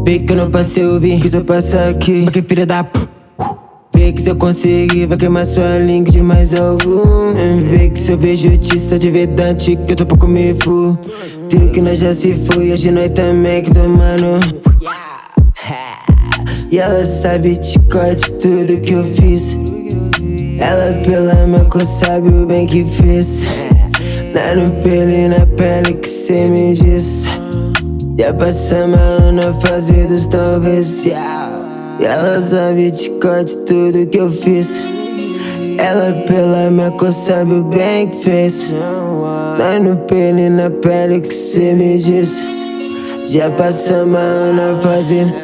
Vê que eu não passei o vinho, quis eu passar aqui. Mas que filha da p... Vê que se eu conseguir vai queimar sua língua de mais algum. Vê que se eu ver justiça de verdade que eu tô pouco me fu. Tiro que nós já se foi, hoje nós também que tomando. E ela sabe de corte tudo que eu fiz. Ela pela minha cor sabe o bem que fez. Dá no pelo e na pele que cê me diz. Já passamos a ano fazidos talvez. E ela sabe de corte tudo que eu fiz. Ela pela minha cor sabe o bem que fez. Dá no pelo e na pele que cê me diz. Já passamos a ano fazidos.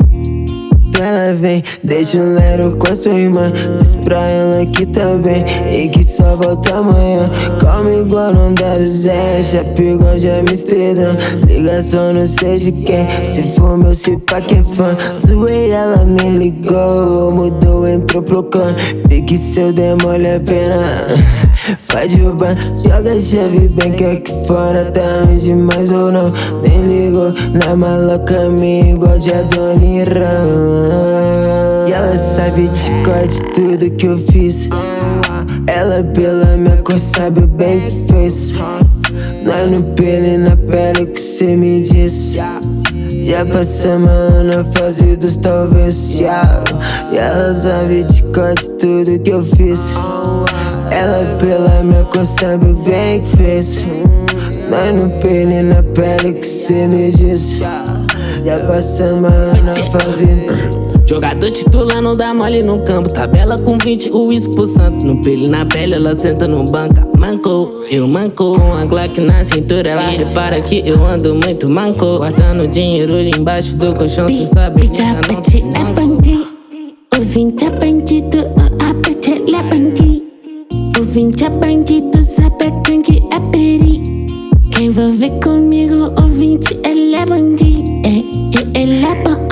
Ela vem, deixa um lero com a sua irmã. Diz pra ela que tá bem e que só volta amanhã. Come igual não dá do Zé, já pegou, já me Amsterdã. Ligação não sei de quem, se for meu, se pá que é fã. Zoei, ela me ligou, mudou, entrou pro clã. Vi que seu demole a pena, faz de urbano, joga a chave bem que aqui fora tá ruim demais ou não. Nem ligou, na maloca minha igual de Adoniran. E ela sabe de corte tudo que eu fiz. Ela pela minha cor sabe o bem que fez. Nós no pelo e na pele que cê me disse. Já passamos ano fazidos talvez. E ela sabe de corte tudo que eu fiz. Ela pela minha cor sabe o bem que fez. Nós no pelo e na pele que cê me disse. Já passamos ano fazidos. Jogador titular não dá mole no campo. Tabela com 20, o uísque pro santo. No pelo e na pele, ela senta no banco. Mancou, eu manco. Com a Glock na cintura, ela repara que eu ando muito manco. Guardando dinheiro ali embaixo do colchão, tu sabe que ela não tem é bandido. O 20 é bandido, o apete ele é bandido. O 20 é bandido, sabe quem que é peri. Quem vai ver comigo, o 20 ele é bandido. Ele é bom.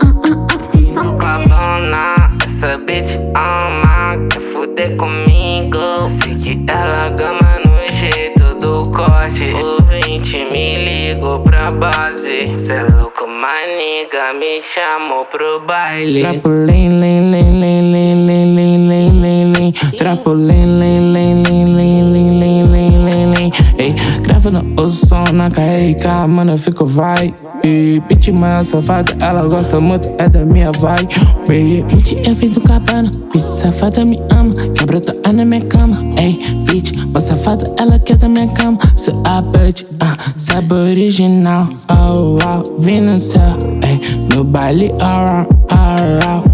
Essa bitch ama, quer fuder comigo. Sei que ela gama no jeito do corte. O 20 me ligou pra base. Cê é louco, maniga, me chamou pro baile. Trampolim, lim, lim, lim, lim, lim, lim, lim, lim, lim. Trampolim, lim, lim, lim, lim, lim, lim, lim, lim, lim. Ei, gravando o som na KRK, mano, eu fico vai. Bitch, mãe safada, ela gosta muito, é da minha vibe. Bitch, eu vim do cabana, bitch safada me ama, quebra tá na minha cama. Ei, bitch, mãe safada, ela quer da minha cama. Sou a bitch, sabe original. Oh, wow, vim no céu, ei, no baile, around.